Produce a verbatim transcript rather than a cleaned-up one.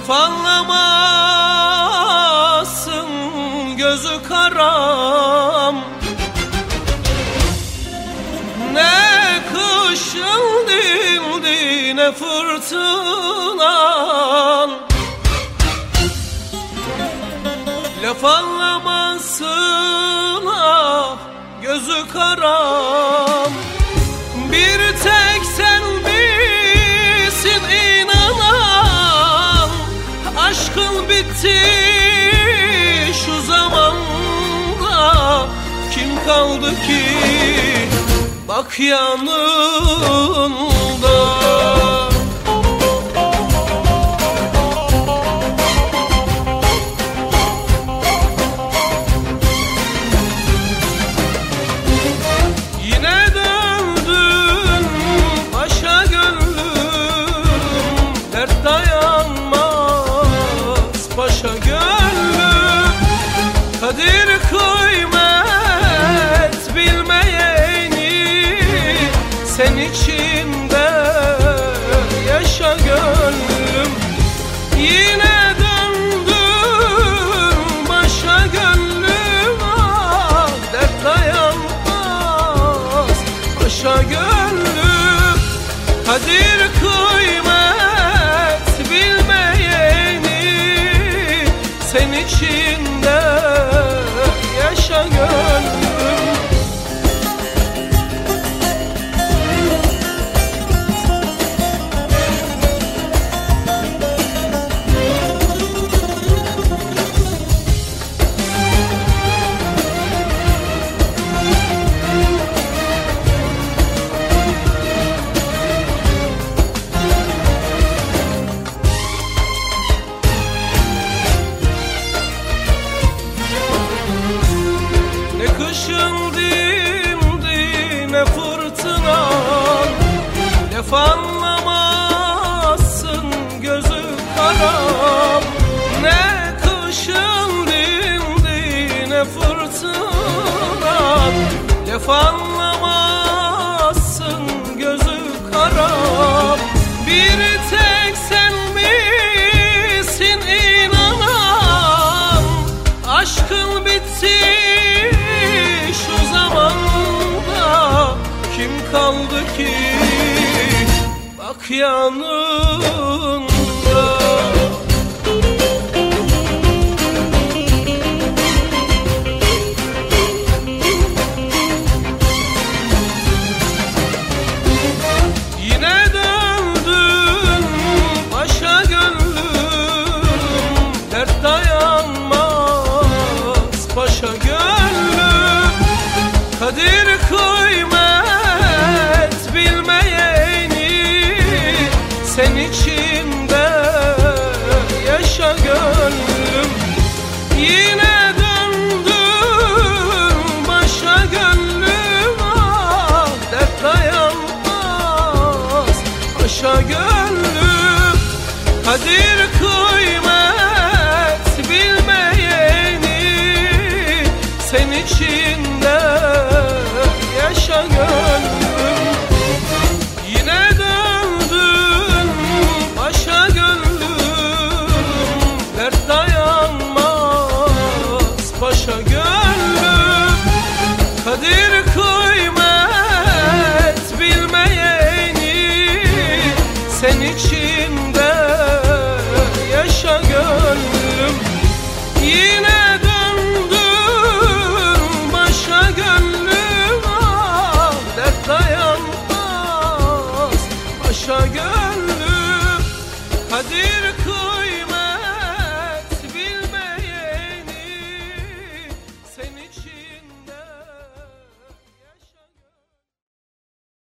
Laf anlamazsın gözü karam, ne kışın dildi ne fırtınan. Laf anlamazsın ah gözü karam, bir tek sen bilsin inanan. Aşkın bitti şu zamanda, kim kaldı ki bak yanında. Yine döndün başa gönlüm, dert dayanmaz paşa gönlüm. Kadir kıymet bilmeyeni, sen içinde yaşa gönlüm. Yine döndüm başa gönlüm, ah dert dayanmaz paşa gönlüm. Kadir kıymet bilmeyeni, sen içinde yaşa gönlüm. Ne kışın dindi ne fırtınan, laf anlamazsın gözü karam. Ne kışın dindi ne fırtınan, laf anlamazsın gözü karam. Bir tek sen misin inanan, aşkın bitti şu zamanda, kim kaldı ki bak yanında. Yine döndün başa gönlüm, dert dayanmaz paşa gönlüm. Kadir kıymet bilmeyeni, sen içinde yaşa gönlüm. Yine döndüm başa gönlüm, ah dert dayanmaz paşa gönlüm. Kadir kıymet bilmeyeni, sen içinde yaşa gönlüm. Yine döndün başa gönlüm, dert dayanmaz paşa gönlüm. Kadir kıymet bilmeyeni, sen içinde yaşa gönlüm. Yine döndün başa gönlüm, ah dert dayanmaz paşa gönlüm. Kadir